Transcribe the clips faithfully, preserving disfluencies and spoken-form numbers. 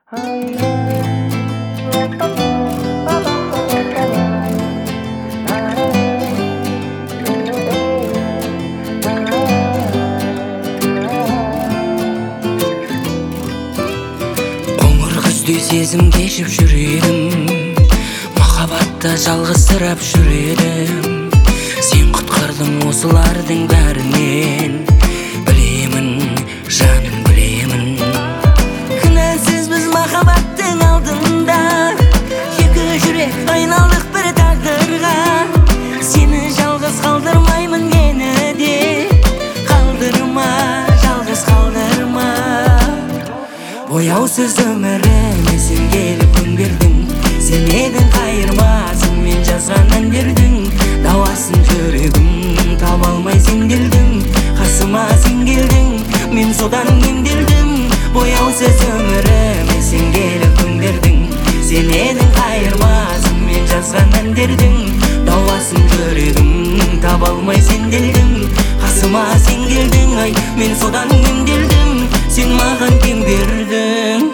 Қоңыр күздей сезім кешіп жүредім, махаббатта жалғызсырап жүредім. Сен құтқардың осылардың бәрінен, білемін, жаным білемін. Кінәсіз біз махаббаттың алдында, екі жүрек айналдық бір тағдырға. Сені жалғыз қалдырмаймын, мені де қалдырма, жалғыз қалдырма. Бояусыз өміріме сен келіп күн бердің, сен едің қайырмасын мен жазған әндердің. Дауасын жүрегім таба алмай сенделдім, қасыма сен келдің, мен содан емделдім. Бояусыз өміріме сен келіп күн бердің, сен едің қайырмасын мен жазған әндердің. Дауасын жүрегім таба алмай сенделдім, қасыма сен келдің, ай мен содан емделдім. Сен маған кем бердің.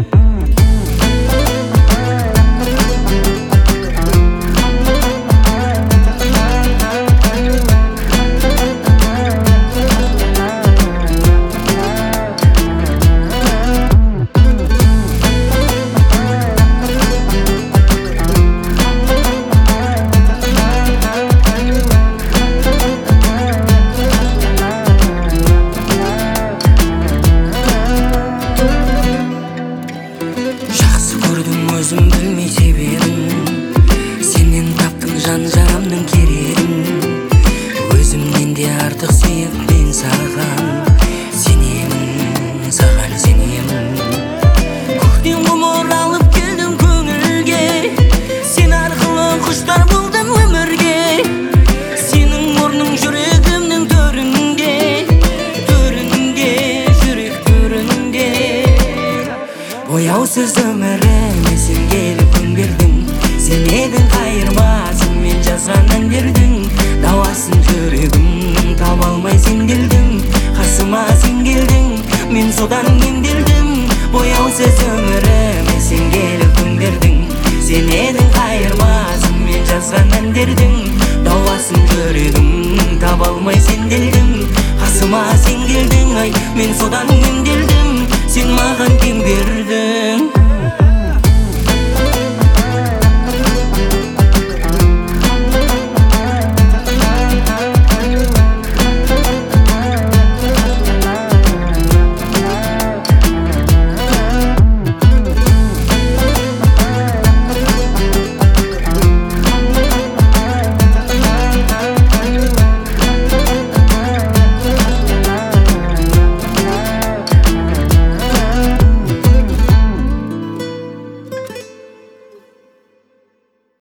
Өзім білмей себебін, сенен таптым жан жарамның керегін. Өзімнен де артық сүйіп мен саған сенемін, саған сенемін. Көктен ғұмыр алып келдің көңілге, сен арқылы құштар болдым өмірге. Сенің орның жүрегімнің төрінде, төрінде, жүрек төрінде. Бояусыз өміріме сен келіп күн бердің, сен едің қайырмасын мен жазған әндердің. Дауасын жүрегім таба алмай сенделдім, қасыма сен келдің, мен содан емделдім. Бояусыз өміріме сен келіп күн бердің, сен едің қайырмасын мен жазған әндердің. Дауасын жүрегім таба алмай сенделдім, қасыма сен келдің, ай мен содан емделдім. Сен маған кем бердің.